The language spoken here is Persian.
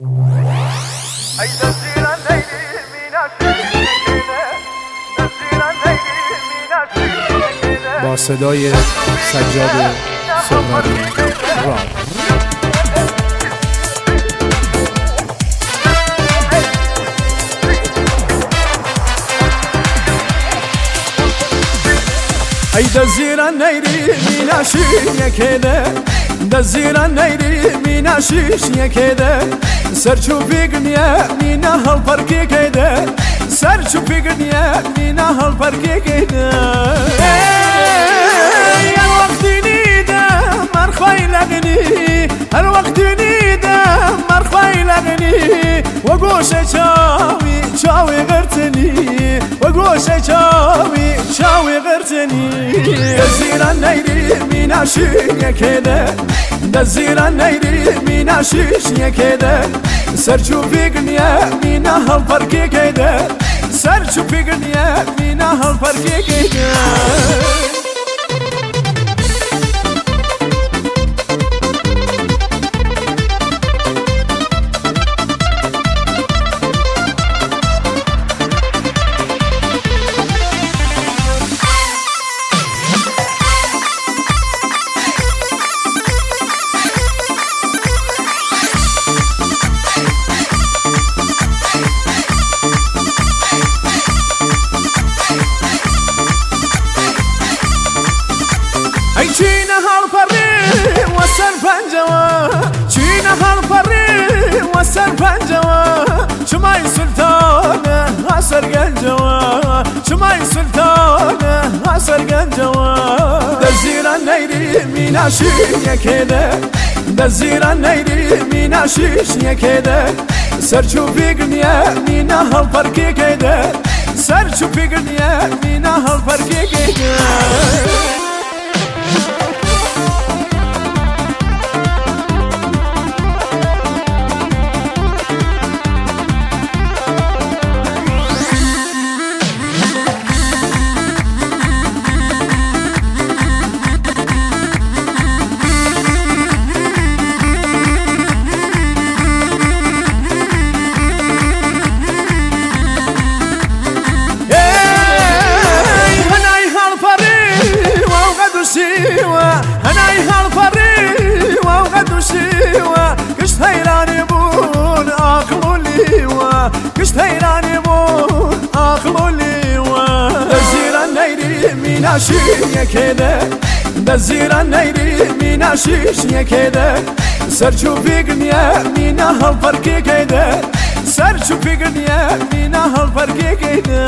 با صدای سجاد سرمدی راب. ای دزیران نیری میناشی یکیده دزیران نیری میناشیش یکیده سرچوبی گنیا مینا هل پرکی کیده سرچوبی گنیا مینا هل پرکی کیده هر وقت نیده مرخوای لغنی هر وقت نیده مرخوای لغنی و گوش چاوی غرتنی و گوش چاوی غرتنی دزیران نیری میناشی یکیده دزیران نیری میناشیش یکیده سرچوبی گنیا مینا هل پرکی کیده سرچوبی گنیا مینا هل پرکی کیده چینه هر پری و سر پنجوا چینه هر پری و سر پنجوا چمای سلطانه حسر گنجوا چمای سلطانه حسر گنجوا دزیران نیری میناشی یکیده دزیران نیری میناشیش یکیده سرچوبی گنیا مینا هل پرکی کیده سرچوبی گنیا مینا هل پرکی کیده هنای هر پری و غدو شیوا کشت حیرانی بون عقل لیوا کشت حیرانی بون عقل لیوا دزیران نیری میناشی یکیده دزیران نیری میناشیش یکیده سرچوبی گنیا مینا هل پرکی کیده سرچوبی گنیا مینا هل پرکی کیده